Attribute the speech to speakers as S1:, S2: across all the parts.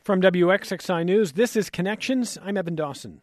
S1: From WXXI News, this is Connections. I'm Evan Dawson.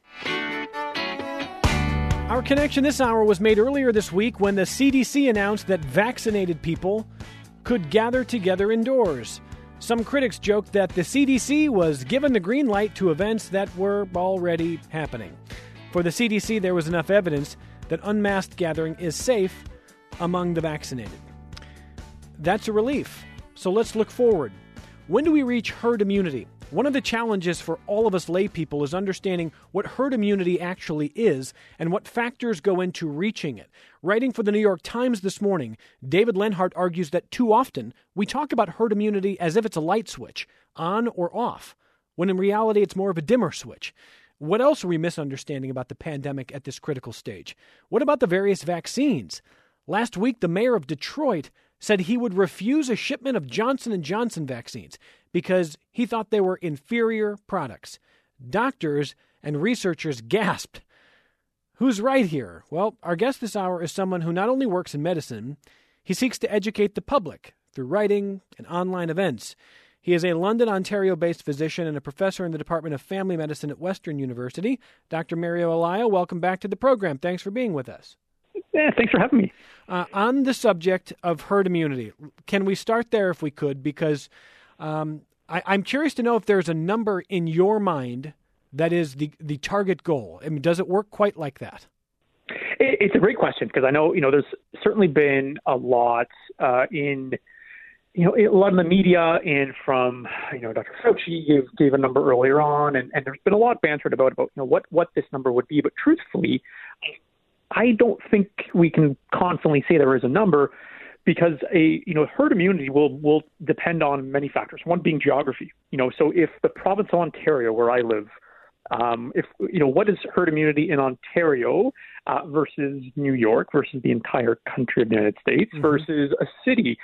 S1: Our connection this hour was made earlier this week when the CDC announced that vaccinated people could gather together indoors. Some critics joked that the CDC was given the green light to events that were already happening. For the CDC, there was enough evidence that unmasked gathering is safe among the vaccinated. That's a relief. So let's look forward. When do we reach herd immunity? One of the challenges for all of us lay people is understanding what herd immunity actually is and what factors go into reaching it. Writing for the New York Times this morning, David Lenhart argues that too often we talk about herd immunity as if it's a light switch, on or off, when in reality it's more of a dimmer switch. What else are we misunderstanding about the pandemic at this critical stage? What about the various vaccines? Last week, the mayor of Detroit said he would refuse a shipment of Johnson & Johnson vaccines because he thought they were inferior products. Doctors and researchers gasped. Who's right here? Well, our guest this hour is someone who not only works in medicine, he seeks to educate the public through writing and online events. He is a London, Ontario-based physician and a professor in the Department of Family Medicine at Western University. Dr. Mario Elia, welcome back to the program. Thanks for being with us.
S2: Yeah, thanks for having me.
S1: On the subject of herd immunity, can we start there if we could? Because I'm curious to know if there's a number in your mind that is the target goal. I mean, does it work quite like that?
S2: It's a great question because I know, there's certainly been a lot in a lot in the media and from, Dr. Fauci gave a number earlier on, and there's been a lot bantered about what this number would be. But truthfully, I don't think we can confidently say there is a number because herd immunity will depend on many factors. One being geography. So if the province of Ontario, where I live, what is herd immunity in Ontario versus New York versus the entire country of the United States versus a city,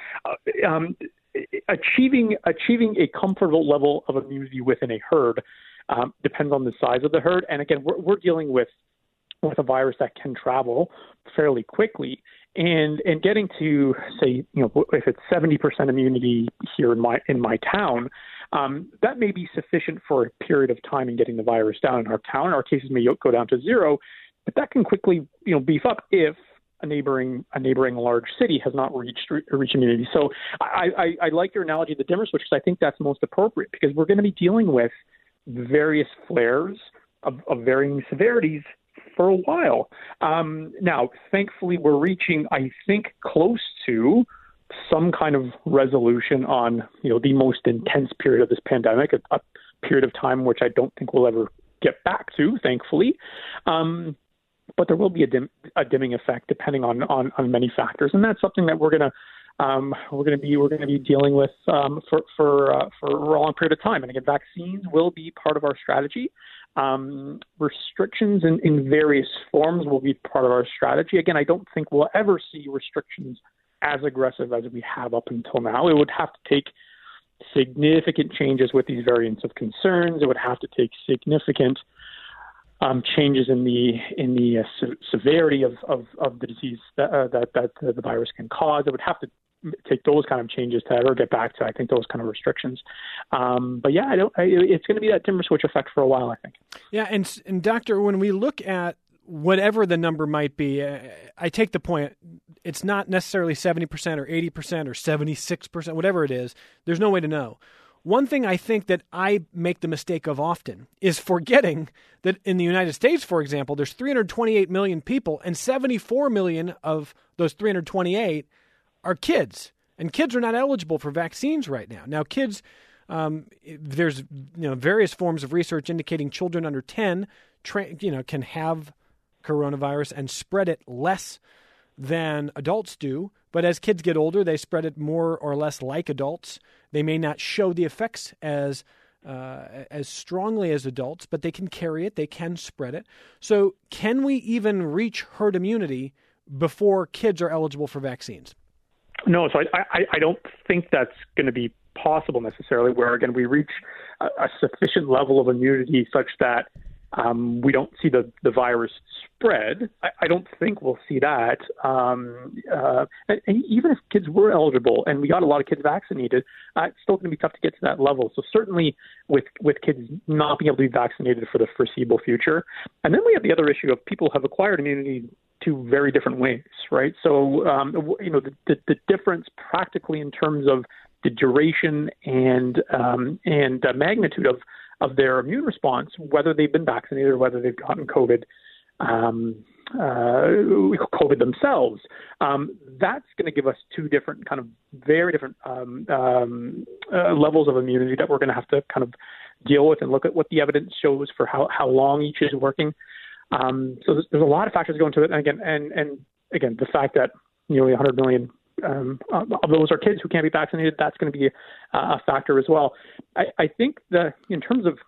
S2: achieving a comfortable level of immunity within a herd depends on the size of the herd. And again, we're dealing with a virus that can travel fairly quickly, and getting to say, if it's 70% immunity here in my town, that may be sufficient for a period of time in getting the virus down in our town. Our cases may go down to zero, but that can quickly, beef up if a neighboring large city has not reached immunity. So I like your analogy of the dimmer switch because I think that's most appropriate because we're going to be dealing with various flares of varying severities for a while. Now, thankfully, we're reaching, I think, close to some kind of resolution on, the most intense period of this pandemic, a period of time which I don't think we'll ever get back to, thankfully. But there will be a dimming effect depending on many factors, and that's something that we're going to be dealing with for a long period of time. And again, vaccines will be part of our strategy. Restrictions in various forms will be part of our strategy. Again, I don't think we'll ever see restrictions as aggressive as we have up until now. It would have to take significant changes with these variants of concerns. It would have to take significant changes in the severity of the disease that the virus can cause. It would have to take those kind of changes to ever get back to, I think, those kind of restrictions. But yeah, it's going to be that dimmer switch effect for a while, I think.
S1: Yeah, and Doctor, when we look at whatever the number might be, I take the point. It's not necessarily 70% or 80% or 76%, whatever it is. There's no way to know. One thing I think that I make the mistake of often is forgetting that in the United States, for example, there's 328 million people, and 74 million of those 328 are kids, and kids are not eligible for vaccines right now. Now, kids, there's various forms of research indicating children under 10, can have coronavirus and spread it less than adults do. But as kids get older, they spread it more or less like adults. They may not show the effects as strongly as adults, but they can carry it. They can spread it. So, can we even reach herd immunity before kids are eligible for vaccines?
S2: No, so I don't think that's going to be possible necessarily, where, again, we reach a sufficient level of immunity such that we don't see the virus spread. I don't think we'll see that. And even if kids were eligible and we got a lot of kids vaccinated, it's still going to be tough to get to that level. So certainly with kids not being able to be vaccinated for the foreseeable future. And then we have the other issue of people have acquired immunity two very different ways, right? So, the difference practically in terms of the duration and the magnitude of their immune response, whether they've been vaccinated or whether they've gotten COVID themselves, that's going to give us two different kind of very different levels of immunity that we're going to have to kind of deal with and look at what the evidence shows for how long each is working. So there's a lot of factors going into it. And again, the fact that nearly 100 million of those are kids who can't be vaccinated, that's going to be a factor as well. I think that in terms of,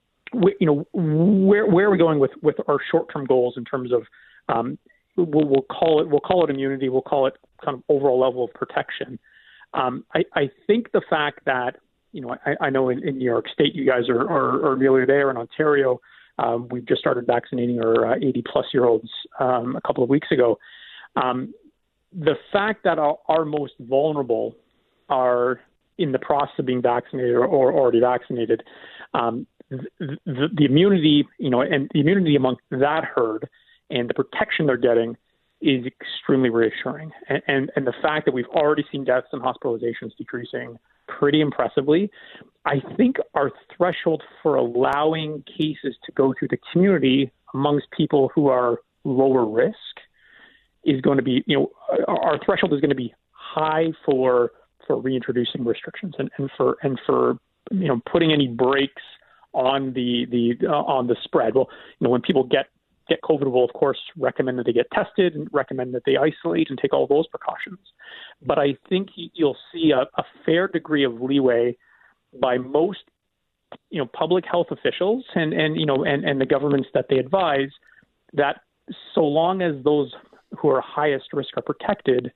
S2: where are we going with our short-term goals in terms of, we'll call it immunity, we'll call it kind of overall level of protection. I think the fact that, I know in New York State, you guys are nearly there. In Ontario, we've just started vaccinating our 80-plus-year-olds a couple of weeks ago. The fact that our most vulnerable are in the process of being vaccinated or already vaccinated, the immunity, and the immunity among that herd and the protection they're getting is extremely reassuring. And the fact that we've already seen deaths and hospitalizations decreasing pretty impressively, I think our threshold for allowing cases to go through the community amongst people who are lower risk is going to be, our threshold is going to be high for reintroducing restrictions and for putting any brakes on the spread. Well, when people get COVID, we'll of course recommend that they get tested and recommend that they isolate and take all those precautions. But I think you'll see a fair degree of leeway by most public health officials and the governments that they advise, that so long as those who are highest risk are protected,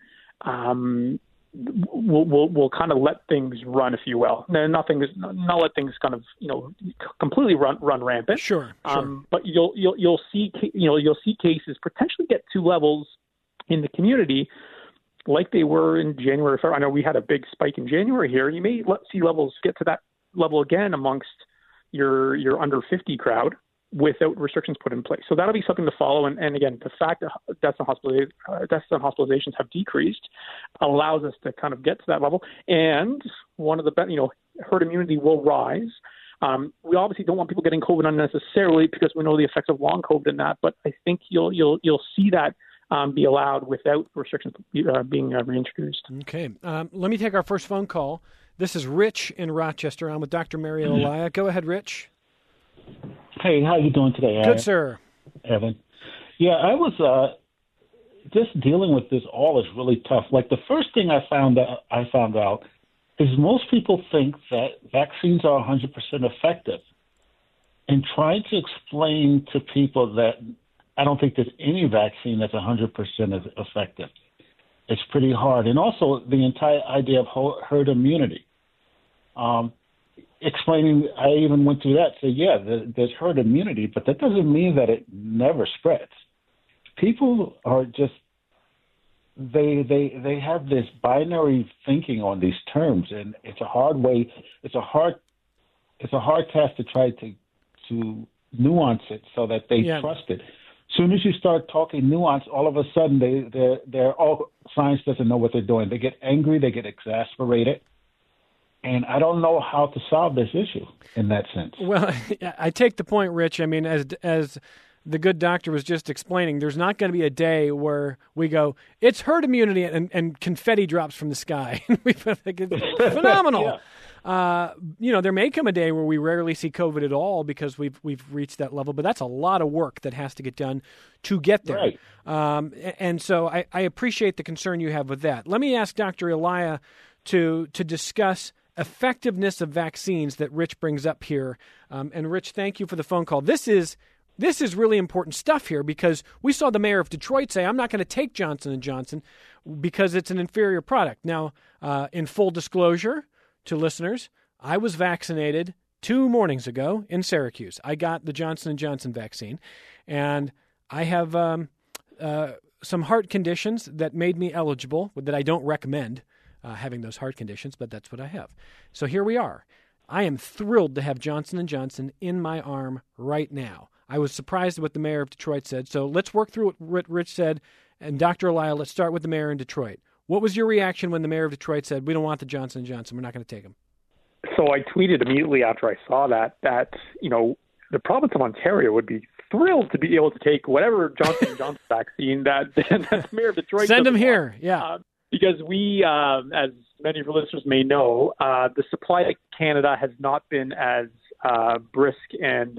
S2: we'll kind of let things run, if you will. Not let things kind of completely run rampant.
S1: Sure.
S2: But you'll see cases potentially get to levels in the community like they were in January. I know we had a big spike in January here. You may see levels get to that level again amongst your under 50 crowd without restrictions put in place. So that'll be something to follow. And again, the fact that deaths and hospitalizations have decreased allows us to kind of get to that level. And one of the herd immunity will rise. We obviously don't want people getting COVID unnecessarily because we know the effects of long COVID in that. But I think you'll see that be allowed without restrictions being reintroduced.
S1: Okay. Let me take our first phone call. This is Rich in Rochester. I'm with Dr. Mario Elia. Go ahead, Rich.
S3: Hey, how you doing today,
S1: Good, sir.
S3: Evan? Yeah, I was just dealing with this all is really tough. Like the first thing I found out is most people think that vaccines are 100% effective. And trying to explain to people that I don't think there's any vaccine that's 100% effective. It's pretty hard. And also the entire idea of herd immunity. Explaining, I even went through that. So yeah, there's herd immunity, but that doesn't mean that it never spreads. People are just they have this binary thinking on these terms, and it's a hard way. It's a hard task to try to nuance it so that they trust it. As soon as you start talking nuance, all of a sudden they're all science doesn't know what they're doing. They get angry, they get exasperated. And I don't know how to solve this issue in that sense.
S1: Well, I take the point, Rich. I mean, as the good doctor was just explaining, there's not going to be a day where we go, it's herd immunity, and confetti drops from the sky. It's phenomenal. Yeah. There may come a day where we rarely see COVID at all because we've reached that level, but that's a lot of work that has to get done to get there.
S3: Right.
S1: And so I appreciate the concern you have with that. Let me ask Dr. Elia to discuss effectiveness of vaccines that Rich brings up here. And Rich, thank you for the phone call. This is really important stuff here because we saw the mayor of Detroit say, I'm not going to take Johnson & Johnson because it's an inferior product. Now, in full disclosure to listeners, I was vaccinated 2 mornings ago in Syracuse. I got the Johnson & Johnson vaccine, and I have some heart conditions that made me eligible, that I don't recommend having those heart conditions, but that's what I have. So here we are. I am thrilled to have Johnson & Johnson in my arm right now. I was surprised at what the mayor of Detroit said, so let's work through what Rich said. And Dr. Elia, let's start with the mayor in Detroit. What was your reaction when the mayor of Detroit said, we don't want the Johnson & Johnson, we're not going to take them?
S2: So I tweeted immediately after I saw that, the province of Ontario would be thrilled to be able to take whatever Johnson & Johnson vaccine that the mayor of Detroit
S1: send them here, yeah.
S2: Because we, as many of your listeners may know, the supply to Canada has not been as brisk and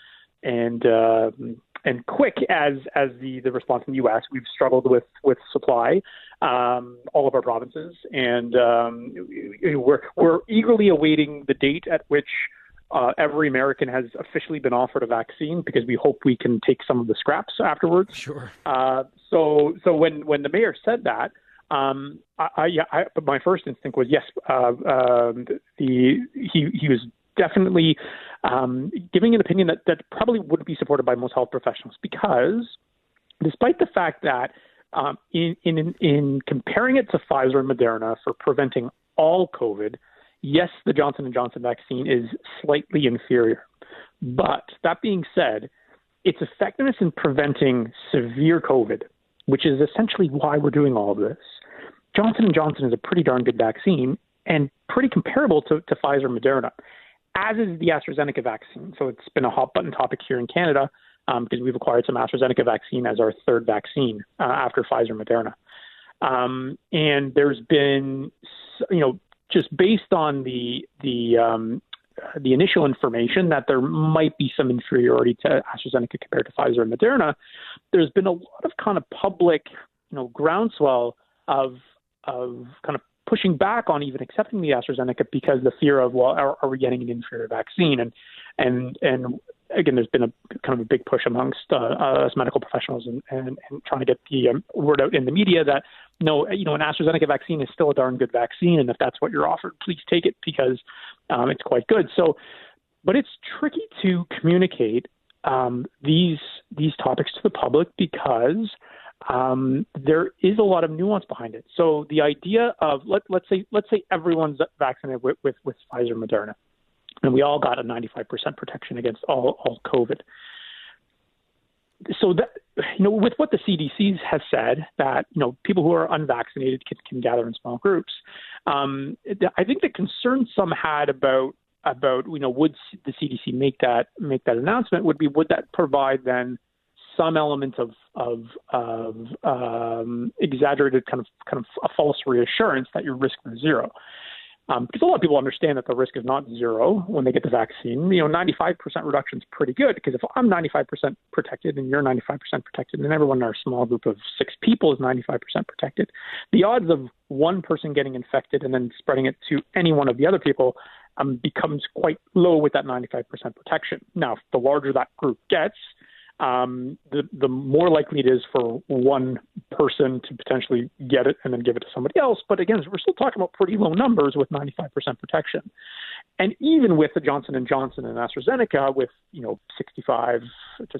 S2: quick as the response in the U.S. We've struggled with supply, all of our provinces, and we're eagerly awaiting the date at which every American has officially been offered a vaccine, because we hope we can take some of the scraps afterwards.
S1: Sure.
S2: So when the mayor said that, my first instinct was yes. He was definitely giving an opinion that probably wouldn't be supported by most health professionals, because despite the fact that in comparing it to Pfizer and Moderna for preventing all COVID, yes, the Johnson & Johnson vaccine is slightly inferior. But that being said, its effectiveness in preventing severe COVID, which is essentially why we're doing all of this, Johnson & Johnson is a pretty darn good vaccine and pretty comparable to Pfizer and Moderna, as is the AstraZeneca vaccine. So it's been a hot button topic here in Canada because we've acquired some AstraZeneca vaccine as our third vaccine after Pfizer and Moderna. And there's been, just based on the initial information that there might be some inferiority to AstraZeneca compared to Pfizer and Moderna, there's been a lot of kind of public, groundswell of kind of pushing back on even accepting the AstraZeneca because the fear of, well, are we getting an inferior vaccine? And again, there's been a kind of a big push amongst us medical professionals and trying to get the word out in the media that no, an AstraZeneca vaccine is still a darn good vaccine, and if that's what you're offered, please take it because it's quite good. So, but it's tricky to communicate these topics to the public because there is a lot of nuance behind it. So the idea of let's say everyone's vaccinated with Pfizer and Moderna, and we all got a 95% protection against all COVID. So that with what the CDC has said that people who are unvaccinated can gather in small groups. I think the concern some had about would the CDC make that announcement would that provide then some element of exaggerated kind of a false reassurance that your risk is zero. Because a lot of people understand that the risk is not zero when they get the vaccine. 95% reduction is pretty good, because if I'm 95% protected and you're 95% protected and everyone in our small group of 6 people is 95% protected, the odds of one person getting infected and then spreading it to any one of the other people becomes quite low with that 95% protection. Now, the larger that group gets, the more likely it is for one person to potentially get it and then give it to somebody else. But again, we're still talking about pretty low numbers with 95% protection. And even with the Johnson & Johnson and AstraZeneca with, 65 to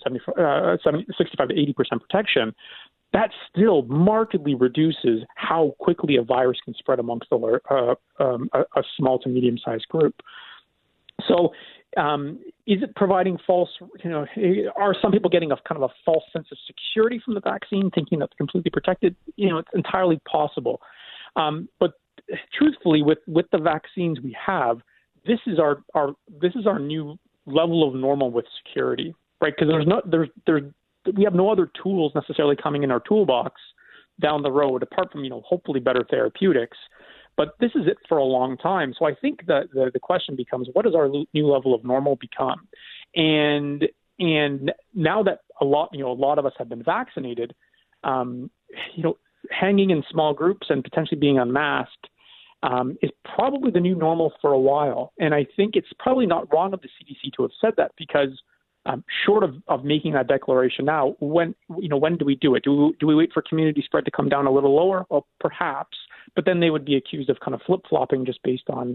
S2: 80% protection, that still markedly reduces how quickly a virus can spread amongst a small to medium-sized group. So, is it providing false, are some people getting a kind of a false sense of security from the vaccine, thinking that they're completely protected? It's entirely possible. But truthfully, with the vaccines we have, this is our new level of normal with security, right? Because we have no other tools necessarily coming in our toolbox down the road, apart from, hopefully better therapeutics. But this is it for a long time. So I think that the question becomes, what does our new level of normal become? And now that a lot of us have been vaccinated, hanging in small groups and potentially being unmasked is probably the new normal for a while. And I think it's probably not wrong of the CDC to have said that, because short of making that declaration now, when do we do it? Do we wait for community spread to come down a little lower? Well, perhaps. but then they would be accused of kind of flip-flopping just based on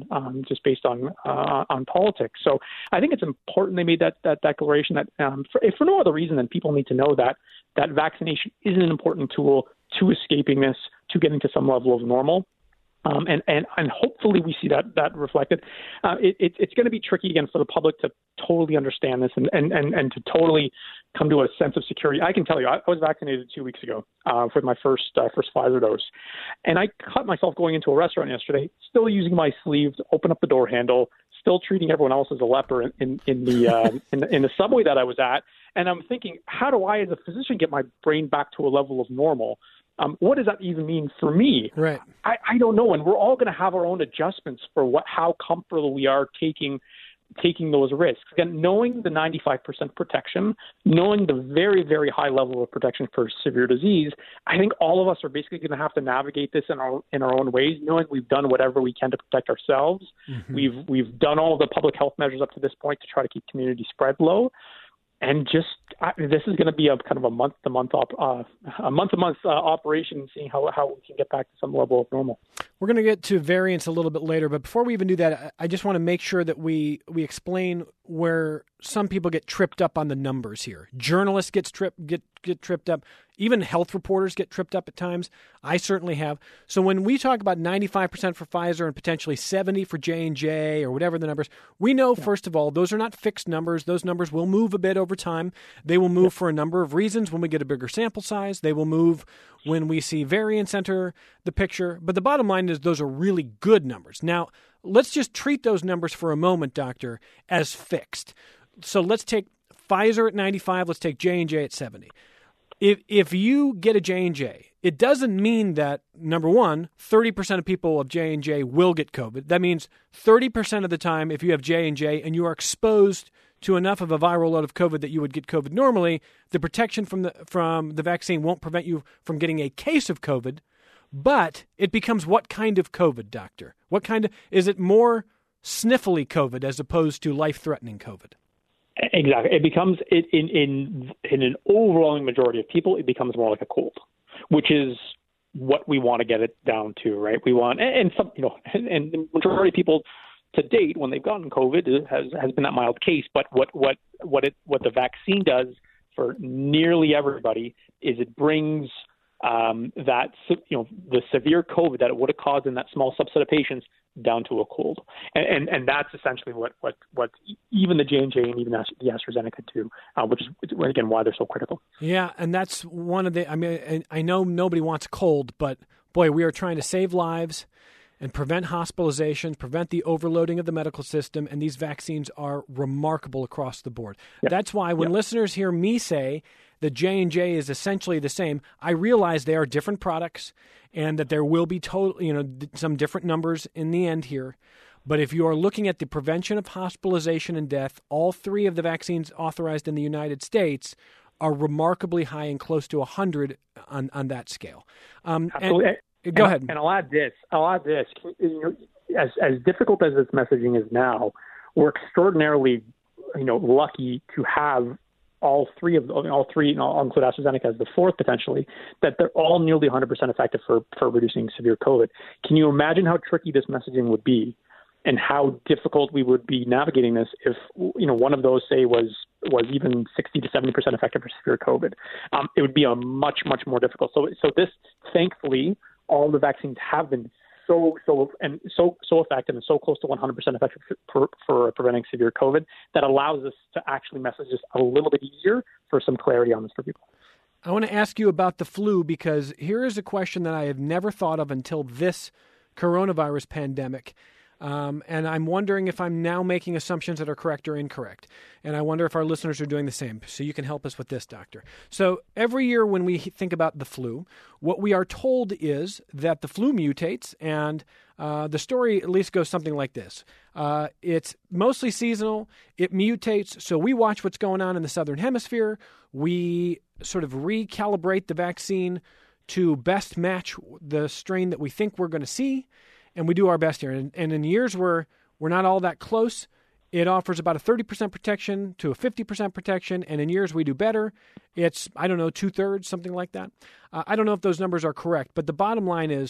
S2: politics. So I think it's important they made that declaration that if for no other reason than people need to know that vaccination is an important tool to escaping this, to getting to some level of normal. And hopefully we see that reflected. It's going to be tricky again for the public to totally understand this and to totally come to a sense of security. I can tell you, I was vaccinated 2 weeks ago for my first Pfizer dose, and I caught myself going into a restaurant yesterday, still using my sleeve to open up the door handle, still treating everyone else as a leper in the subway that I was at. And I'm thinking, how do I, as a physician, get my brain back to a level of normal? What does that even mean for me?
S1: Right.
S2: I don't know. And we're all going to have our own adjustments for how comfortable we are taking those risks. Again, knowing the 95% protection, knowing the very, very high level of protection for severe disease, I think all of us are basically going to have to navigate this in our own ways, knowing we've done whatever we can to protect ourselves. Mm-hmm. We've done all the public health measures up to this point to try to keep community spread low. And this is going to be a kind of a month-to-month operation, seeing how we can get back to some level of normal.
S1: We're going to get to variants a little bit later, but before we even do that, I just want to make sure that we explain where some people get tripped up on the numbers here. Journalists get tripped up. Even health reporters get tripped up at times. I certainly have. So when we talk about 95% for Pfizer and potentially 70% for J&J or whatever the numbers, we know, first of all, those are not fixed numbers. Those numbers will move a bit over time. They will move for a number of reasons when we get a bigger sample size. They will move when we see variants enter the picture. But the bottom line is those are really good numbers. Now, let's just treat those numbers for a moment, Doctor, as fixed. So let's take Pfizer at 95. Let's take J&J at 70. If you get a J&J, it doesn't mean that, number one, 30% of people of J&J will get COVID. That means 30% of the time, if you have J&J and you are exposed to enough of a viral load of COVID that you would get COVID normally, the protection from the vaccine won't prevent you from getting a case of COVID. But it becomes what kind of COVID, Doctor? Is it more sniffly COVID as opposed to life-threatening COVID?
S2: Exactly. It becomes in an overwhelming majority of people, it becomes more like a cold, which is what we want to get it down to, right? We want, and some, and the majority of people to date, when they've gotten COVID, has been that mild case. But what the vaccine does for nearly everybody is it brings the severe COVID that it would have caused in that small subset of patients down to a cold, and that's essentially what even the J&J and even the AstraZeneca do, which is again why they're so critical.
S1: Yeah, and that's one of the. I mean, I know nobody wants cold, but boy, we are trying to save lives and prevent hospitalizations, prevent the overloading of the medical system, and these vaccines are remarkable across the board. Yep. That's why when listeners hear me say that J&J is essentially the same, I realize they are different products and that there will be some different numbers in the end here. But if you are looking at the prevention of hospitalization and death, all three of the vaccines authorized in the United States are remarkably high and close to 100 on that scale.
S2: Absolutely.
S1: Go ahead.
S2: And I'll add this. As difficult as this messaging is now, we're extraordinarily, lucky to have all three, I'll include AstraZeneca as the fourth potentially, that they're all nearly 100% effective for reducing severe COVID. Can you imagine how tricky this messaging would be and how difficult we would be navigating this if, one of those, say, was even 60 to 70% effective for severe COVID? It would be a much, much more difficult. So this, thankfully, all the vaccines have been so effective and so close to 100% effective for preventing severe COVID that allows us to actually message this a little bit easier for some clarity on this for people.
S1: I want to ask you about the flu because here is a question that I have never thought of until this coronavirus pandemic. And I'm wondering if I'm now making assumptions that are correct or incorrect. And I wonder if our listeners are doing the same. So you can help us with this, Doctor. So every year when we think about the flu, what we are told is that the flu mutates. And the story at least goes something like this. It's mostly seasonal. It mutates. So we watch what's going on in the southern hemisphere. We sort of recalibrate the vaccine to best match the strain that we think we're going to see. And we do our best here. And in years where we're not all that close, it offers about a 30% protection to a 50% protection. And in years we do better, it's, 2/3, something like that. I don't know if those numbers are correct. But the bottom line is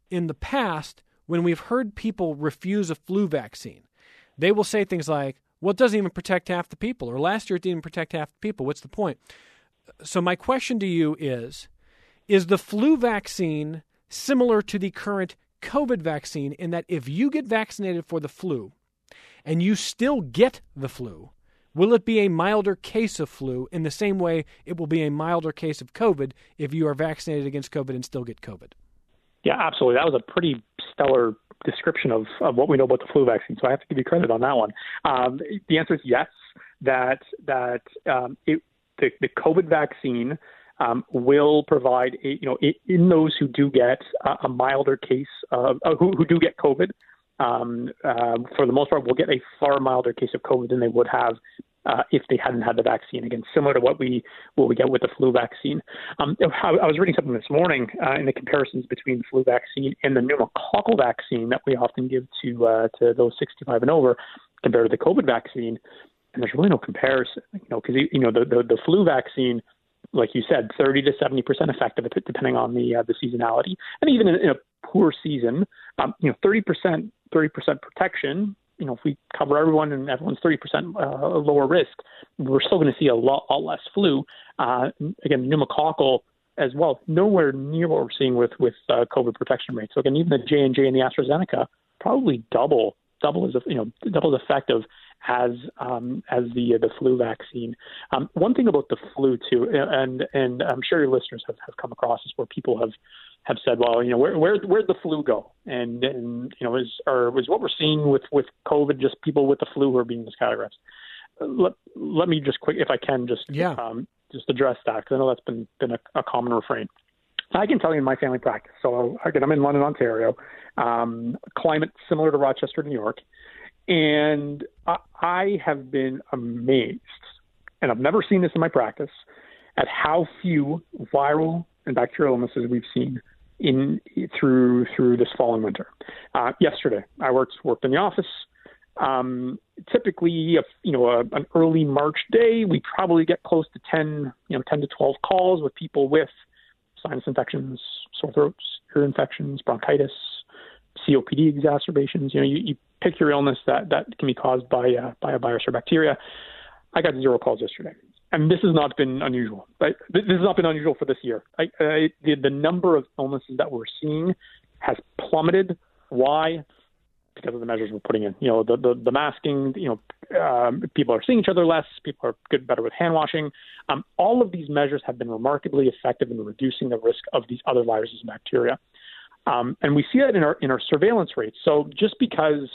S1: in the past, when we've heard people refuse a flu vaccine, they will say things like, well, it doesn't even protect half the people, or last year it didn't protect half the people. What's the point? So my question to you is the flu vaccine similar to the current COVID vaccine in that if you get vaccinated for the flu and you still get the flu, will it be a milder case of flu in the same way it will be a milder case of COVID if you are vaccinated against COVID and still get COVID?
S2: Yeah, absolutely. That was a pretty stellar description of what we know about the flu vaccine. So I have to give you credit on that one. The answer is yes, that the COVID vaccine will provide, in those who do get a milder case of who do get COVID, for the most part, will get a far milder case of COVID than they would have if they hadn't had the vaccine. Again, similar to what we get with the flu vaccine. I was reading something this morning in the comparisons between the flu vaccine and the pneumococcal vaccine that we often give to those 65 and over compared to the COVID vaccine, and there's really no comparison. Because the flu vaccine, like you said, 30 to 70% effective, depending on the seasonality, and even in a poor season, 30% protection. If we cover everyone and everyone's 30% lower risk, we're still going to see a lot less flu. Again, pneumococcal as well, nowhere near what we're seeing with COVID protection rates. So again, even the J&J and the AstraZeneca probably double as effective as the flu vaccine. One thing about the flu too, and I'm sure your listeners have come across this, where people have said, well, where'd the flu go? And is what we're seeing with COVID just people with the flu who are being miscategorized? Let me just quick, if I can, just address that, because I know that's been a common refrain. I can tell you in my family practice. So again, I'm in London, Ontario, climate similar to Rochester, New York, and I have been amazed, and I've never seen this in my practice, at how few viral and bacterial illnesses we've seen through this fall and winter. Yesterday, I worked in the office. Typically, an early March day, we probably get close to 10 to 12 calls with people with sinus infections, sore throats, ear infections, bronchitis, COPD exacerbations. You pick your illness that can be caused by a virus or bacteria. I got 0 calls yesterday. And this has not been unusual. Right? This has not been unusual for this year. The number of illnesses that we're seeing has plummeted. Why? Because of the measures we're putting in. The masking. People are seeing each other less. People are better with hand washing. All of these measures have been remarkably effective in reducing the risk of these other viruses and bacteria. And we see that in our surveillance rates. So just because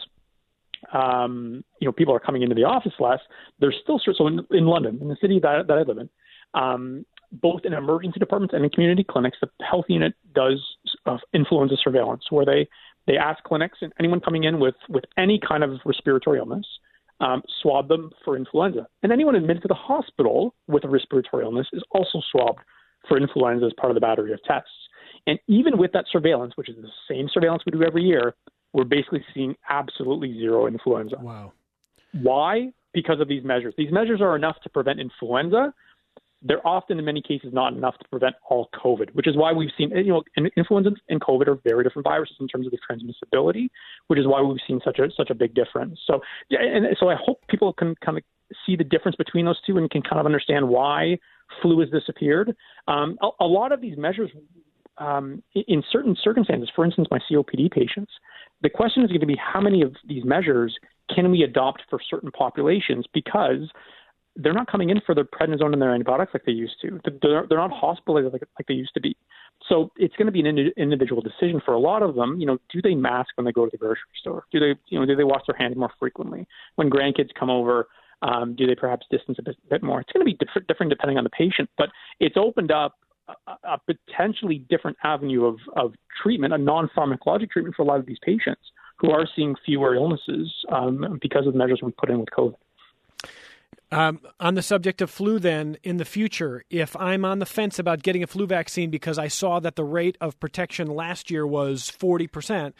S2: people are coming into the office less, there's still, so in London, in the city that I live in, both in emergency departments and in community clinics, the health unit does influenza surveillance, where they ask clinics and anyone coming in with any kind of respiratory illness, swab them for influenza. And anyone admitted to the hospital with a respiratory illness is also swabbed for influenza as part of the battery of tests. And even with that surveillance, which is the same surveillance we do every year, we're basically seeing absolutely 0 influenza.
S1: Wow. Why?
S2: Because of these measures. These measures are enough to prevent influenza. They're often, in many cases, not enough to prevent all COVID, which is why we've seen, influenza and COVID are very different viruses in terms of the transmissibility, which is why we've seen such a big difference. So, so I hope people can kind of see the difference between those two and can kind of understand why flu has disappeared. A lot of these measures, in certain circumstances, for instance, my COPD patients, the question is going to be how many of these measures can we adopt for certain populations, because they're not coming in for their prednisone and their antibiotics like they used to. They're not hospitalized like they used to be. So it's going to be an individual decision for a lot of them. Do they mask when they go to the grocery store? Do they wash their hands more frequently? When grandkids come over, do they perhaps distance a bit more? It's going to be different depending on the patient, but it's opened up a potentially different avenue of treatment, a non-pharmacologic treatment for a lot of these patients who are seeing fewer illnesses because of the measures we put in with COVID.
S1: On the subject of flu then, in the future, if I'm on the fence about getting a flu vaccine because I saw that the rate of protection last year was 40%,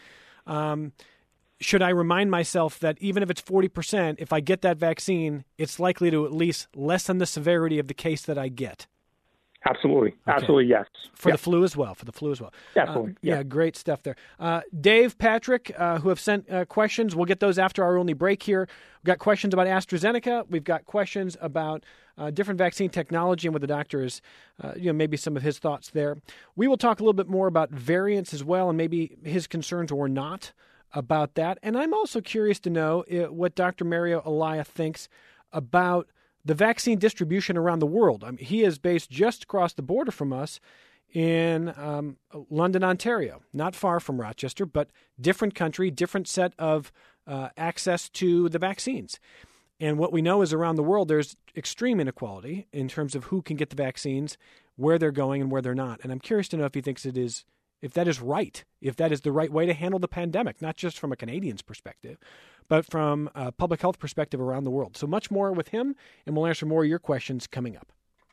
S1: should I remind myself that even if it's 40%, if I get that vaccine, it's likely to at least lessen the severity of the case that I get?
S2: Absolutely.
S1: Okay.
S2: Absolutely, yes.
S1: For the flu as well.
S2: Absolutely.
S1: Yeah, great stuff there. Dave, Patrick, who have sent questions, we'll get those after our only break here. We've got questions about AstraZeneca. We've got questions about different vaccine technology and what the doctor is, maybe some of his thoughts there. We will talk a little bit more about variants as well and maybe his concerns or not about that. And I'm also curious to know what Dr. Mario Elia thinks about the vaccine distribution around the world. I mean, he is based just across the border from us in London, Ontario, not far from Rochester, but different country, different set of access to the vaccines. And what we know is around the world, there's extreme inequality in terms of who can get the vaccines, where they're going and where they're not. And I'm curious to know if he thinks if that is right, if that is the right way to handle the pandemic, not just from a Canadian's perspective, but from a public health perspective around the world. So much more with him, and we'll answer more of your questions coming up.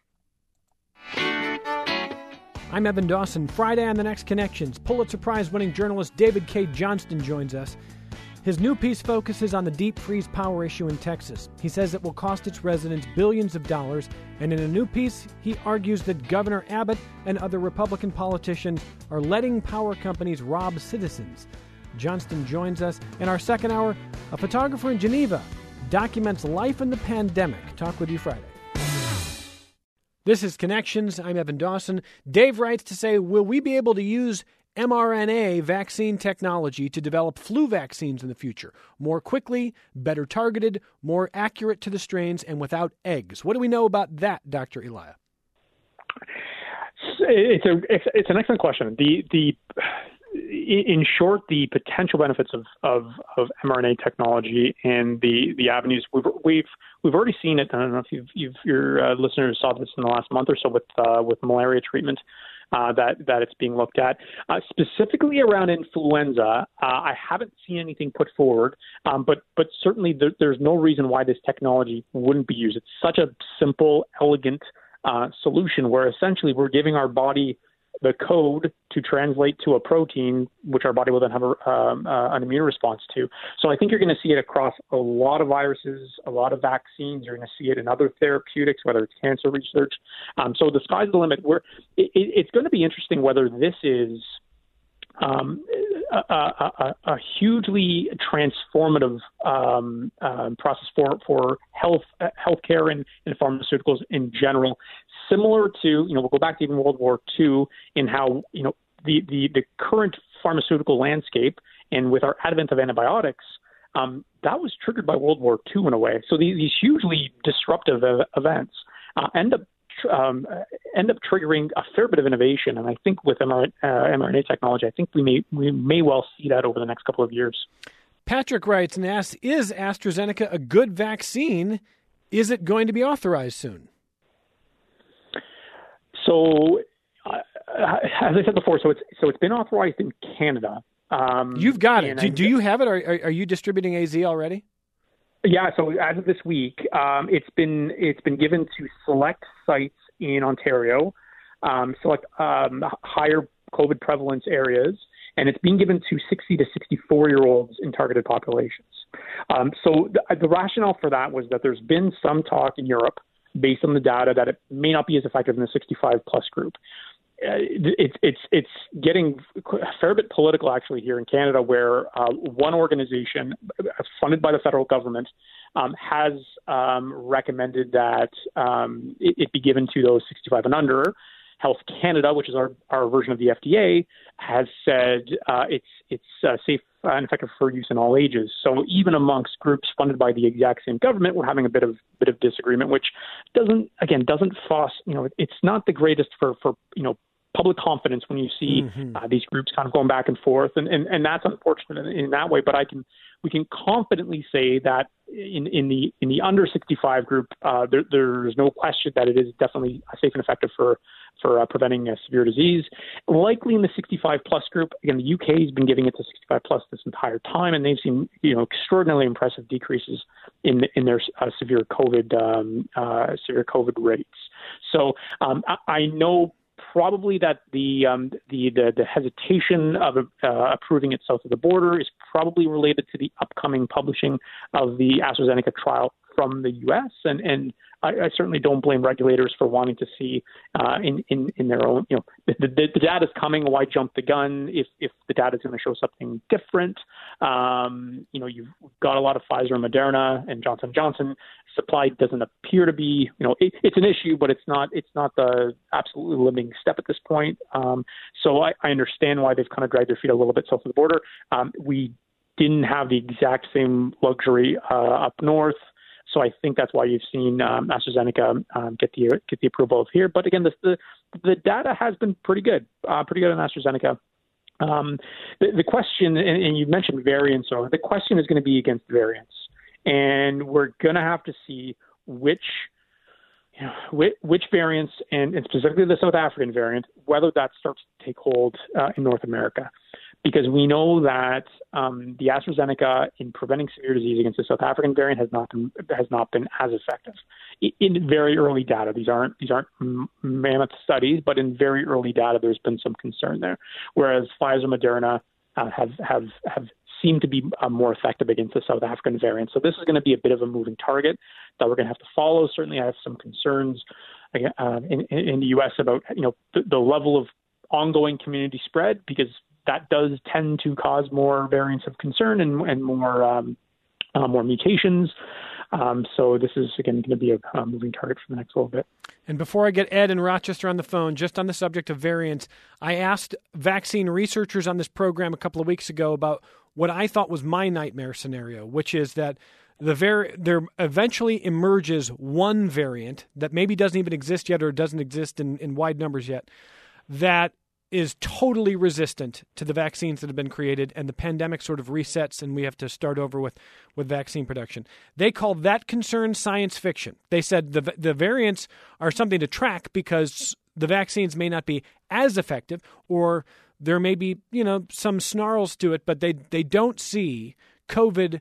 S1: I'm Evan Dawson. Friday on The Next Connections, Pulitzer Prize-winning journalist David K. Johnston joins us. His new piece focuses on the deep freeze power issue in Texas. He says it will cost its residents billions of dollars, and in a new piece, he argues that Governor Abbott and other Republican politicians are letting power companies rob citizens. Johnston joins us. In our second hour, a photographer in Geneva documents life in the pandemic. Talk with you Friday. This is Connections. I'm Evan Dawson. Dave writes to say, will we be able to use mRNA vaccine technology to develop flu vaccines in the future, more quickly, better targeted, more accurate to the strains, and without eggs? What do we know about that, Dr. Elia?
S2: It's an excellent question. In short, the potential benefits of mRNA technology and the avenues we've already seen it. I don't know if your listeners saw this in the last month or so with malaria treatment. That it's being looked at. Specifically around influenza, I haven't seen anything put forward, but certainly there's no reason why this technology wouldn't be used. It's such a simple, elegant solution where essentially we're giving our body the code to translate to a protein, which our body will then have an immune response to. So I think you're going to see it across a lot of viruses, a lot of vaccines. You're going to see it in other therapeutics, whether it's cancer research. So the sky's the limit. It's going to be interesting whether this is a hugely transformative process for healthcare and pharmaceuticals in general. Similar to, we'll go back to even World War II in how, the current pharmaceutical landscape and with our advent of antibiotics, that was triggered by World War II in a way. So these hugely disruptive events end up triggering a fair bit of innovation. And I think with mRNA technology, I think we may well see that over the next couple of years.
S1: Patrick writes and asks, is AstraZeneca a good vaccine? Is it going to be authorized soon?
S2: So, as I said before, it's been authorized in Canada.
S1: You've got it. Do you have it? Are you distributing AZ already?
S2: Yeah. So as of this week, it's been given to select sites in Ontario, select higher COVID prevalence areas, and it's being given to 60 to 64-year-olds in targeted populations. So the rationale for that was that there's been some talk in Europe, based on the data, that it may not be as effective in the 65-plus group. It's getting a fair bit political, actually, here in Canada, where one organization funded by the federal government has recommended that it be given to those 65 and under. Health Canada, which is our version of the FDA, has said it's safe and effective for use in all ages. So even amongst groups funded by the exact same government, we're having a bit of disagreement, which doesn't foster. It's not the greatest for public confidence when you see these groups kind of going back and forth, and that's unfortunate in that way. But we can confidently say that in the under 65 group, there's no question that it is definitely safe and effective for preventing severe disease. Likely in the 65 plus group, again, the UK has been giving it to 65 plus this entire time, and they've seen extraordinarily impressive decreases in their severe COVID rates. So I know probably that the hesitation of approving it south of the border is probably related to the upcoming publishing of the AstraZeneca trial from the U.S. And I certainly don't blame regulators for wanting to see in their own, the data is coming. Why jump the gun if the data is going to show something different? You've got a lot of Pfizer and Moderna and Johnson & Johnson. Supply doesn't appear to be, it's an issue, but it's not the absolutely limiting step at this point. So I understand why they've kind of dragged their feet a little bit south of the border. We didn't have the exact same luxury up north. So I think that's why you've seen AstraZeneca get the approval here. But again, the data has been pretty good on AstraZeneca. The question, and you mentioned variants, so the question is going to be against variants. And we're going to have to see which variants, and specifically the South African variant, whether that starts to take hold in North America. Because we know that the AstraZeneca in preventing severe disease against the South African variant has not been as effective in very early data. These aren't mammoth studies, but in very early data, there's been some concern there. Whereas Pfizer, Moderna have seemed to be more effective against the South African variant. So this is going to be a bit of a moving target that we're going to have to follow. Certainly, I have some concerns in the U.S. about the level of ongoing community spread, because that does tend to cause more variants of concern and more mutations. So this is, again, going to be a moving target for the next little bit.
S1: And before I get Ed in Rochester on the phone, just on the subject of variants, I asked vaccine researchers on this program a couple of weeks ago about what I thought was my nightmare scenario, which is that there eventually emerges one variant that maybe doesn't even exist yet or doesn't exist in wide numbers yet, that is totally resistant to the vaccines that have been created, and the pandemic sort of resets and we have to start over with vaccine production. They call that concern science fiction. They said the variants are something to track because the vaccines may not be as effective, or there may be, some snarls to it, but they don't see COVID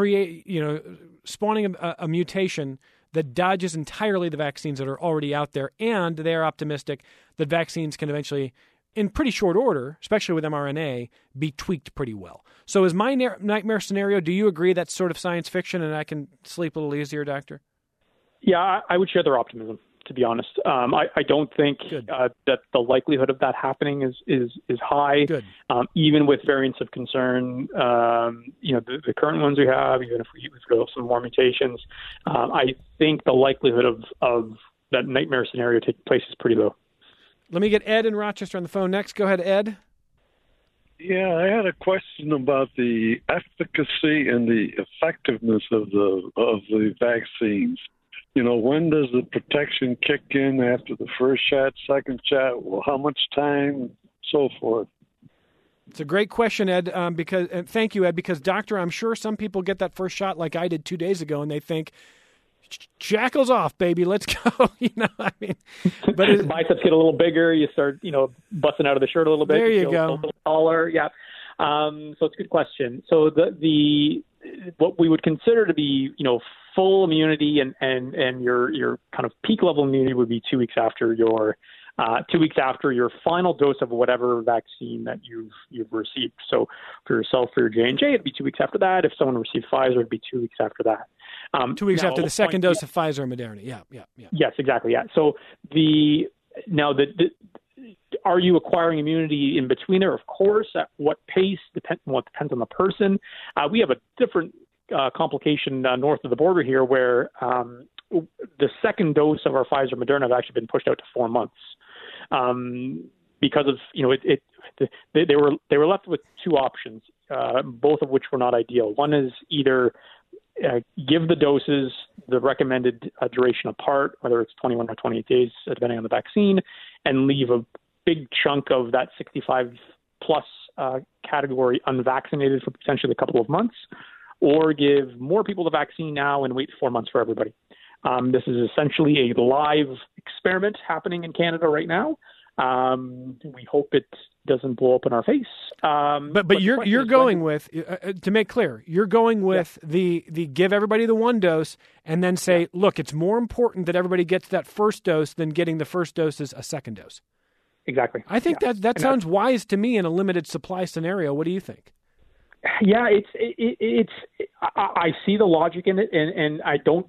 S1: spawning a mutation that dodges entirely the vaccines that are already out there, and they are optimistic that vaccines can eventually, in pretty short order, especially with mRNA, be tweaked pretty well. So is my nightmare scenario, do you agree that's sort of science fiction and I can sleep a little easier, Doctor?
S2: Yeah, I would share their optimism, to be honest. I don't think that the likelihood of that happening is high.
S1: Good.
S2: Even with variants of concern, the current ones we have, even if we go some more mutations, I think the likelihood of that nightmare scenario taking place is pretty low.
S1: Let me get Ed in Rochester on the phone next. Go ahead, Ed.
S4: Yeah, I had a question about the efficacy and the effectiveness of the vaccines. When does the protection kick in after the first shot, second shot? Well, how much time, so forth?
S1: It's a great question, Ed. Thank you, Ed. Because, Doctor, I'm sure some people get that first shot like I did 2 days ago, and they think, shackles off, baby, let's go. But
S2: biceps get a little bigger. You start, busting out of the shirt a little bit.
S1: There you go.
S2: A little taller. Yeah. So it's a good question. So the what we would consider to be, full immunity and your kind of peak level immunity would be 2 weeks after your 2 weeks after your final dose of whatever vaccine that you've received. So for yourself, for your J&J, it'd be 2 weeks after that. If someone received Pfizer, it'd be 2 weeks after that.
S1: 2 weeks after the second dose of Pfizer or Moderna. Yeah.
S2: Yes, exactly. Yeah. So are you acquiring immunity in between there? Of course. At what pace? Depends on the person. We have a different complication north of the border here, where the second dose of our Pfizer Moderna have actually been pushed out to 4 months because of they were left with two options, both of which were not ideal. One is either give the doses the recommended duration apart, whether it's 21 or 28 days, depending on the vaccine, and leave a big chunk of that 65 plus category unvaccinated for potentially a couple of months, or give more people the vaccine now and wait 4 months for everybody. This is essentially a live experiment happening in Canada right now. We hope it doesn't blow up in our face.
S1: But you're going with, to make clear, you're going with the give everybody the one dose and then say, look, it's more important that everybody gets that first dose than getting the first dose as a second dose.
S2: Exactly.
S1: I think that sounds wise to me in a limited supply scenario. What do you think?
S2: Yeah, it's I see the logic in it, and I don't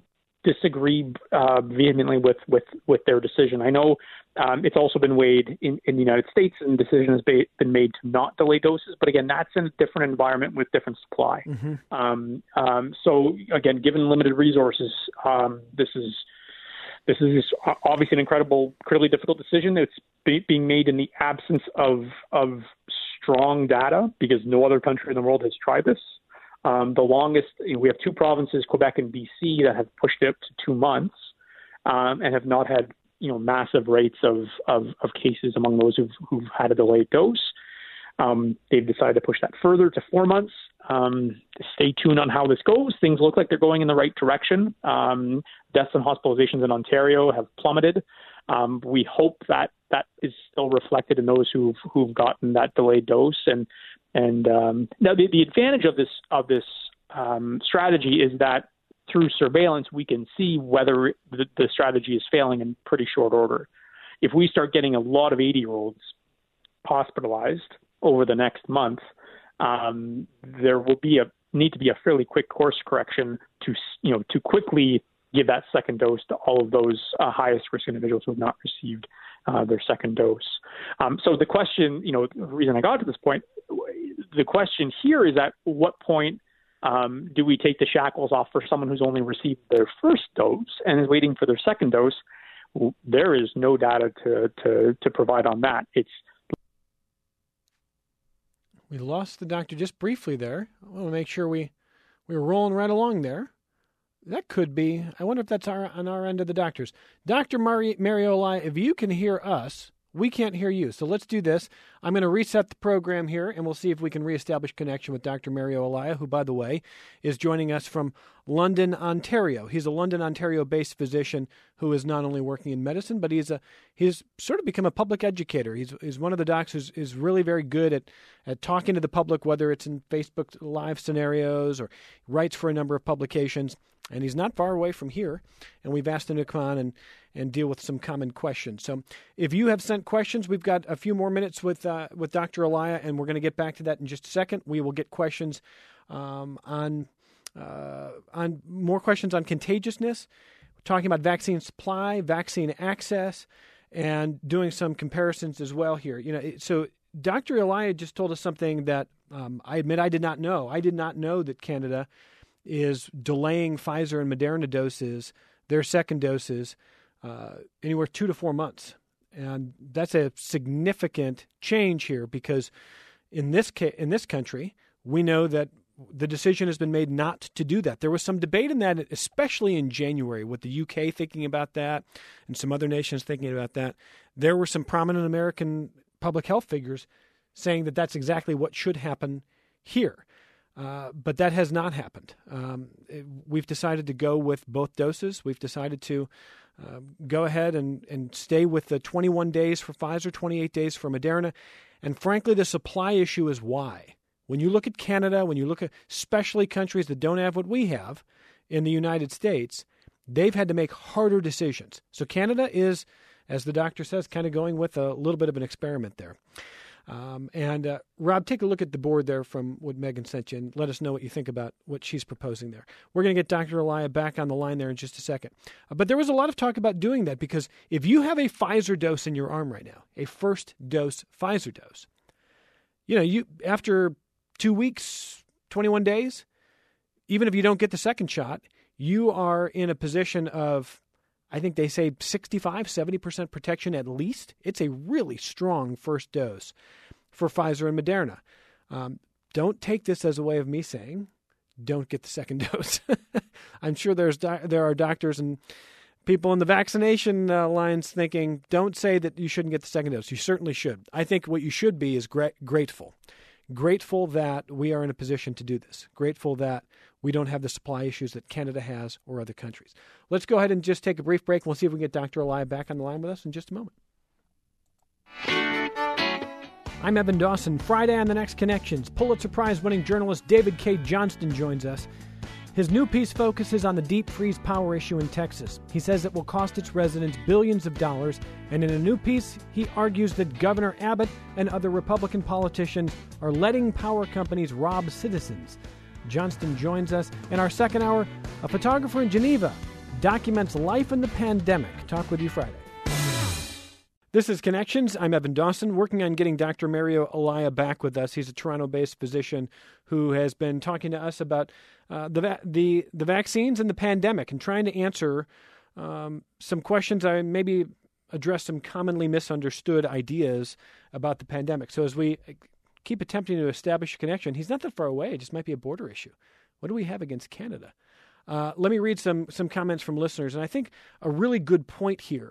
S2: disagree vehemently with their decision. I know it's also been weighed in the United States, and the decision has been made to not delay doses. But again, that's in a different environment with different supply. Mm-hmm. So again, given limited resources, this is obviously an incredibly difficult decision. It's being made in the absence of strong data because no other country in the world has tried this. The longest, we have two provinces, Quebec and BC, that have pushed it up to 2 months and have not had massive rates of cases among those who've had a delayed dose. They've decided to push that further to 4 months. Stay tuned on how this goes. Things look like they're going in the right direction. Deaths and hospitalizations in Ontario have plummeted. We hope that is still reflected in those who've gotten that delayed dose. And now the advantage of this strategy is that through surveillance, we can see whether the strategy is failing in pretty short order. If we start getting a lot of 80-year-olds hospitalized over the next month, there will need to be a fairly quick course correction to quickly give that second dose to all of those highest risk individuals who have not received their second dose. So the question, the reason I got to this point, the question here is at what point do we take the shackles off for someone who's only received their first dose and is waiting for their second dose? There is no data to provide on that.
S1: We lost the doctor just briefly there. I want to make sure we were rolling right along there. That could be. I wonder if that's on our end of the doctors. Dr. Mario Elia, if you can hear us, we can't hear you. So let's do this. I'm going to reset the program here, and we'll see if we can reestablish connection with Dr. Mario Elia, who, by the way, is joining us from London, Ontario. He's a London, Ontario-based physician who is not only working in medicine, but he's sort of become a public educator. He's one of the docs who's really very good at talking to the public, whether it's in Facebook Live scenarios or writes for a number of publications. And he's not far away from here, and we've asked him to come on and deal with some common questions. So if you have sent questions, we've got a few more minutes with Dr. Elia, and we're going to get back to that in just a second. We will get questions on more questions on contagiousness, talking about vaccine supply, vaccine access, and doing some comparisons as well here. So Dr. Elia just told us something that I admit I did not know. I did not know that Canada is delaying Pfizer and Moderna doses, their second doses, anywhere 2 to 4 months. And that's a significant change here because in this country, we know that the decision has been made not to do that. There was some debate in that, especially in January, with the UK thinking about that and some other nations thinking about that. There were some prominent American public health figures saying that that's exactly what should happen here. But that has not happened. We've decided to go with both doses. We've decided to go ahead and stay with the 21 days for Pfizer, 28 days for Moderna. And frankly, the supply issue is why. When you look at Canada, when you look at especially countries that don't have what we have in the United States, they've had to make harder decisions. So Canada is, as the doctor says, kind of going with a little bit of an experiment there. And Rob, take a look at the board there from what Megan sent you and let us know what you think about what she's proposing there. We're going to get Dr. Elia back on the line there in just a second. But there was a lot of talk about doing that because if you have a Pfizer dose in your arm right now, a first dose Pfizer dose, you after 2 weeks, 21 days, even if you don't get the second shot, you are in a position of, I think they say 65, 70% protection at least. It's a really strong first dose for Pfizer and Moderna. Don't take this as a way of me saying, don't get the second dose. I'm sure there are doctors and people in the vaccination lines thinking, don't say that you shouldn't get the second dose. You certainly should. I think what you should be is grateful. Grateful that we are in a position to do this. Grateful that we don't have the supply issues that Canada has or other countries. Let's go ahead and just take a brief break. We'll see if we can get Dr. Elia back on the line with us in just a moment. I'm Evan Dawson. Friday on The Next Connections, Pulitzer Prize-winning journalist David K. Johnston joins us. His new piece focuses on the deep freeze power issue in Texas. He says it will cost its residents billions of dollars, and in a new piece, he argues that Governor Abbott and other Republican politicians are letting power companies rob citizens. Johnston joins us in our second hour. A photographer in Geneva, documents life in the pandemic. Talk with you Friday. This is Connections. I'm Evan Dawson, working on getting Dr. Mario Elia back with us. He's a Toronto-based physician who has been talking to us about the vaccines and the pandemic and trying to answer some questions. I maybe address some commonly misunderstood ideas about the pandemic. So as we keep attempting to establish a connection, he's not that far away. It just might be a border issue. What do we have against Canada? Let me read some comments from listeners. And I think a really good point here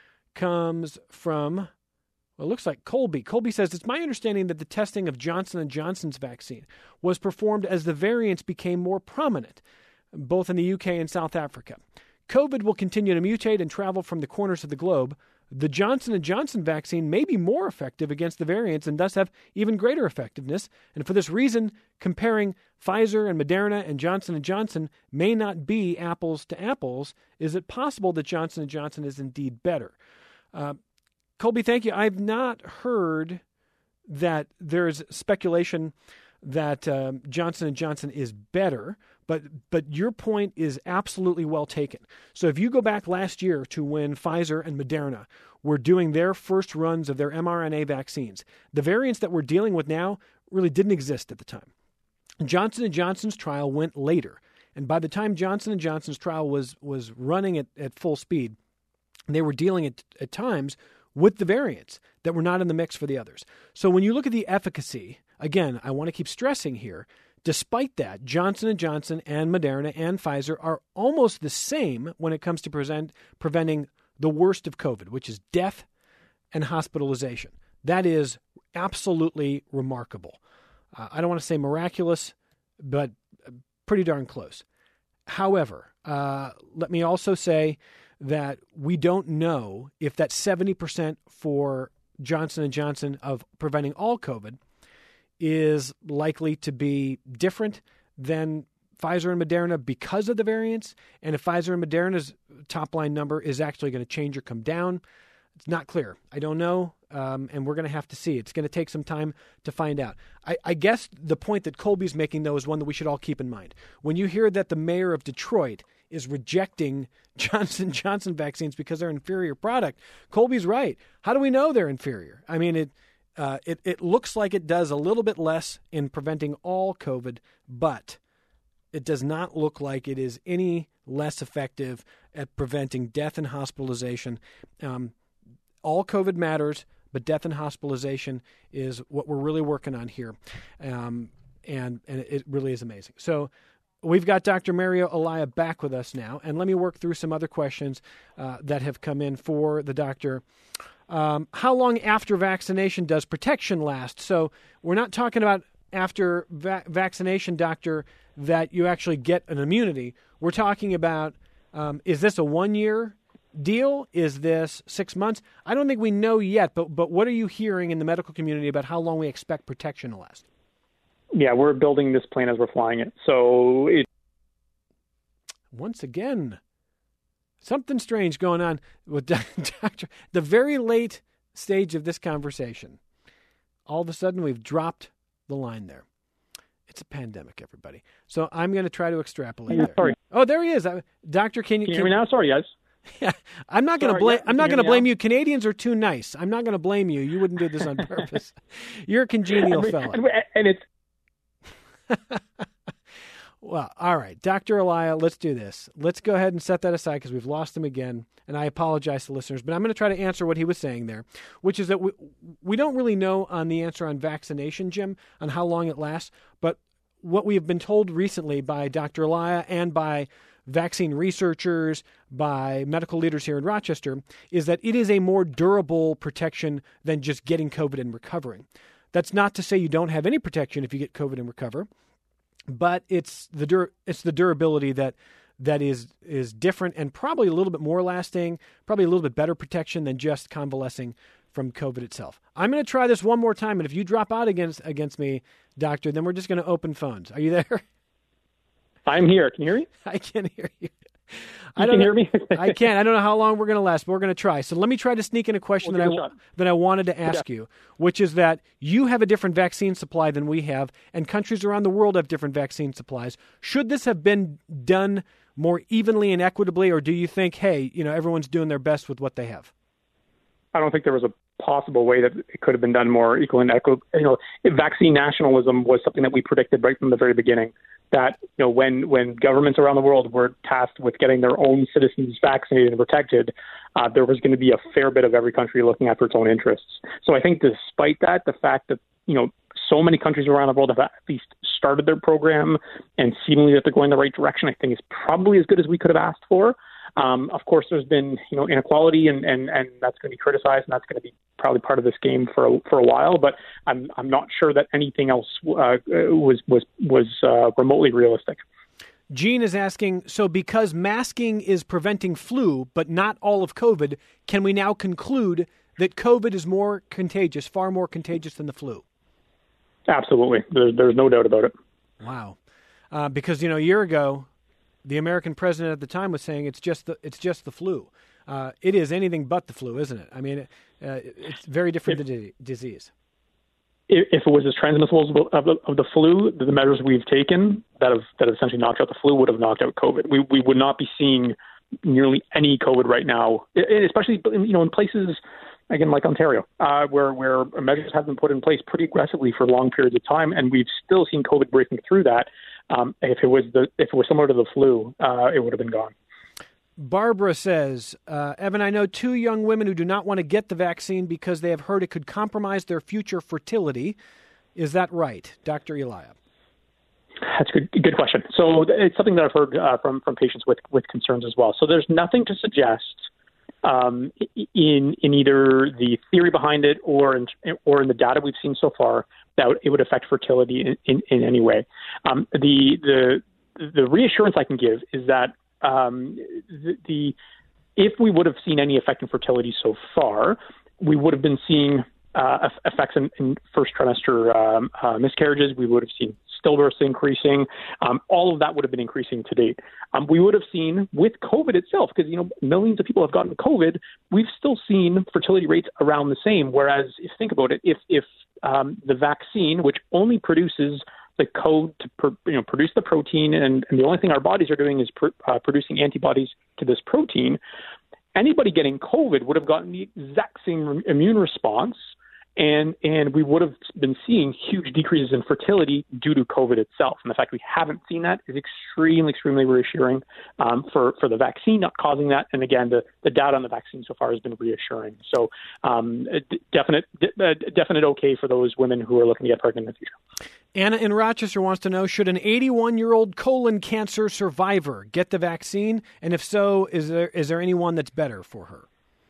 S1: comes from, well, it looks like Colby. Colby says, it's my understanding that the testing of Johnson & Johnson's vaccine was performed as the variants became more prominent, both in the UK and South Africa. COVID will continue to mutate and travel from the corners of the globe. The Johnson & Johnson vaccine may be more effective against the variants and thus have even greater effectiveness. And for this reason, comparing Pfizer and Moderna and Johnson & Johnson may not be apples to apples. Is it possible that Johnson & Johnson is indeed better? Colby, thank you. I've not heard that there's speculation that Johnson & Johnson is better, but your point is absolutely well taken. So if you go back last year to when Pfizer and Moderna were doing their first runs of their mRNA vaccines, the variants that we're dealing with now really didn't exist at the time. Johnson & Johnson's trial went later, and by the time Johnson & Johnson's trial was running at full speed, they were dealing at times with the variants that were not in the mix for the others. So when you look at the efficacy, again, I want to keep stressing here, despite that, Johnson & Johnson and Moderna and Pfizer are almost the same when it comes to preventing the worst of COVID, which is death and hospitalization. That is absolutely remarkable. I don't want to say miraculous, but pretty darn close. However, let me also say that we don't know if that 70% for Johnson & Johnson of preventing all COVID is likely to be different than Pfizer and Moderna because of the variants, and if Pfizer and Moderna's top-line number is actually going to change or come down. It's not clear. I don't know, and we're going to have to see. It's going to take some time to find out. I guess the point that Colby's making, though, is one that we should all keep in mind. When you hear that the mayor of Detroit is rejecting Johnson & Johnson vaccines because they're an inferior product, Colby's right. How do we know they're inferior? I mean, it looks like it does a little bit less in preventing all COVID, but it does not look like it is any less effective at preventing death and hospitalization. All COVID matters, but death and hospitalization is what we're really working on here, and it really is amazing. So we've got Dr. Mario Elia back with us now, and let me work through some other questions that have come in for the doctor. How long after vaccination does protection last? So we're not talking about after vaccination, doctor, that you actually get an immunity. We're talking about, is this a 1-year deal? Is this 6 months? I don't think we know yet, but what are you hearing in the medical community about how long we expect protection to last?
S2: Yeah, we're building this plane as we're flying it. So
S1: once again, something strange going on with Dr. The very late stage of this conversation. All of a sudden, we've dropped the line there. It's a pandemic, everybody. So I'm going to try to extrapolate there.
S2: Sorry.
S1: Oh, there he is. Doctor, can you
S2: hear me now? Sorry, guys.
S1: Yeah, I'm not going to blame. I'm not going to blame you. Canadians are too nice. I'm not going to blame you. You wouldn't do this on purpose. You're a congenial fellow.
S2: And it's.
S1: Well, all right, Dr. Elia, let's do this. Let's go ahead and set that aside because we've lost him again, and I apologize to listeners, but I'm going to try to answer what he was saying there, which is that we don't really know on the answer on vaccination, Jim, on how long it lasts, but what we have been told recently by Dr. Elia and by vaccine researchers, by medical leaders here in Rochester, is that it is a more durable protection than just getting COVID and recovering. That's not to say you don't have any protection if you get COVID and recover, but it's the durability that is different and probably a little bit more lasting, probably a little bit better protection than just convalescing from COVID itself. I'm going to try this one more time, and if you drop out against me, doctor, then we're just going to open phones. Are you there?
S2: I'm here. Can you hear me?
S1: I can hear you.
S2: You can hear me?
S1: I can. I don't know how long we're going to last, but we're going to try. So let me try to sneak in a question that I wanted to ask you, which is that you have a different vaccine supply than we have, and countries around the world have different vaccine supplies. Should this have been done more evenly and equitably, or do you think, hey, everyone's doing their best with what they have?
S2: I don't think there was a possible way that it could have been done more equal and equitable. Vaccine nationalism was something that we predicted right from the very beginning. That when governments around the world were tasked with getting their own citizens vaccinated and protected, there was going to be a fair bit of every country looking after its own interests. So I think, despite that, the fact that so many countries around the world have at least started their program and seemingly that they're going the right direction, I think is probably as good as we could have asked for. Of course, there's been inequality, and that's going to be criticized, and that's going to be probably part of this game for a while. But I'm not sure that anything else was remotely realistic.
S1: Gene is asking, so because masking is preventing flu, but not all of COVID, can we now conclude that COVID is more contagious, far more contagious than the flu?
S2: Absolutely. There's no doubt about it.
S1: Wow. Because, a year ago, the American president at the time was saying it's just the flu. It is anything but the flu, isn't it? I mean, it's very different disease.
S2: If it was as transmissible of the flu, the measures we've taken that have essentially knocked out the flu would have knocked out COVID. We would not be seeing nearly any COVID right now, especially in places again like Ontario, where measures have been put in place pretty aggressively for long periods of time, and we've still seen COVID breaking through that. If it was similar to the flu, it would have been gone.
S1: Barbara says, Evan, I know 2 young women who do not want to get the vaccine because they have heard it could compromise their future fertility. Is that right, Dr. Elia?
S2: That's a good question. So it's something that I've heard from patients with concerns as well. So there's nothing to suggest in either the theory behind it or in the data we've seen so far that it would affect fertility in any way. The reassurance I can give is that if we would have seen any effect in fertility so far, we would have been seeing effects in first trimester miscarriages. We would have seen stillbirths increasing. All of that would have been increasing to date. We would have seen with COVID itself, because millions of people have gotten COVID, we've still seen fertility rates around the same. Whereas, if you think about it, if the vaccine, which only produces the code to produce the protein, and the only thing our bodies are doing is producing antibodies to this protein, anybody getting COVID would have gotten the exact same immune response, and we would have been seeing huge decreases in fertility due to COVID itself. And the fact we haven't seen that is extremely, extremely reassuring for the vaccine not causing that. And again, the data on the vaccine so far has been reassuring. So definite okay for those women who are looking to get pregnant in the future.
S1: Anna in Rochester wants to know, should an 81-year-old colon cancer survivor get the vaccine? And if so, is there anyone that's better for her?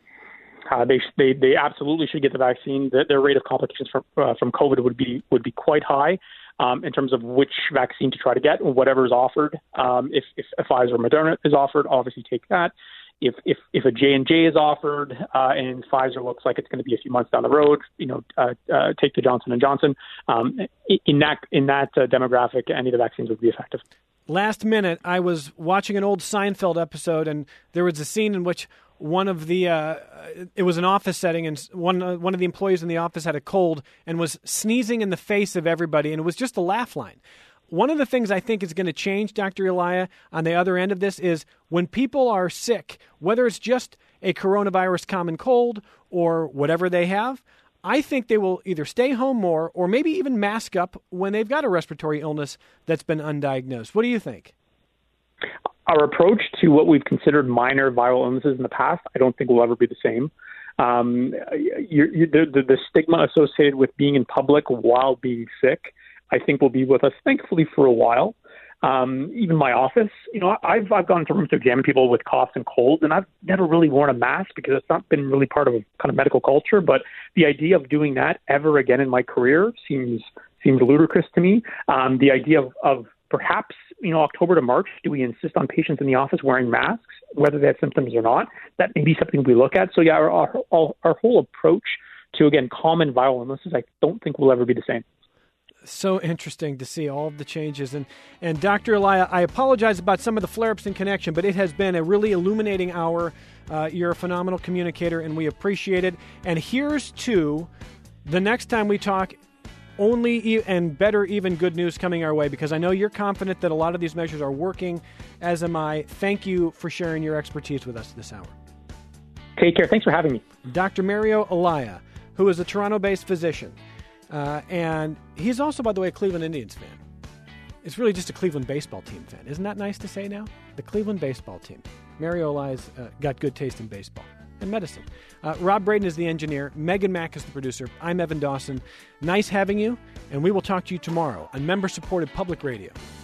S2: They absolutely should get the vaccine. Their rate of complications from COVID would be quite high in terms of which vaccine to try to get, whatever is offered. If Pfizer or Moderna is offered, obviously take that. If a J&J is offered and Pfizer looks like it's going to be a few months down the road, take the Johnson & Johnson. In that demographic, any of the vaccines would be effective.
S1: Last minute, I was watching an old Seinfeld episode, and there was a scene in which one of the it was an office setting, and one of the employees in the office had a cold and was sneezing in the face of everybody, and it was just a laugh line. One of the things I think is going to change, Dr. Elia, on the other end of this is when people are sick, whether it's just a coronavirus common cold or whatever they have, I think they will either stay home more or maybe even mask up when they've got a respiratory illness that's been undiagnosed. What do you think?
S2: Our approach to what we've considered minor viral illnesses in the past, I don't think will ever be the same. The stigma associated with being in public while being sick, I think will be with us, thankfully, for a while. Even my office, I've gone to rooms to examine people with coughs and colds, and I've never really worn a mask because it's not been really part of a kind of medical culture. But the idea of doing that ever again in my career seems ludicrous to me. The idea of perhaps, October to March, do we insist on patients in the office wearing masks, whether they have symptoms or not? That may be something we look at. So yeah, our whole approach to, again, common viral illnesses, I don't think will ever be the same.
S1: So interesting to see all of the changes. And Dr. Elia, I apologize about some of the flare-ups in connection, but it has been a really illuminating hour. You're a phenomenal communicator, and we appreciate it. And here's to the next time we talk only and better even good news coming our way, because I know you're confident that a lot of these measures are working, as am I. Thank you for sharing your expertise with us this hour.
S2: Take care. Thanks for having me.
S1: Dr. Mario Elia, who is a Toronto-based physician. And he's also, by the way, a Cleveland Indians fan. It's really just a Cleveland baseball team fan. Isn't that nice to say now? The Cleveland baseball team. Mario Elia's got good taste in baseball and medicine. Rob Braden is the engineer. Megan Mack is the producer. I'm Evan Dawson. Nice having you, and we will talk to you tomorrow on member-supported public radio.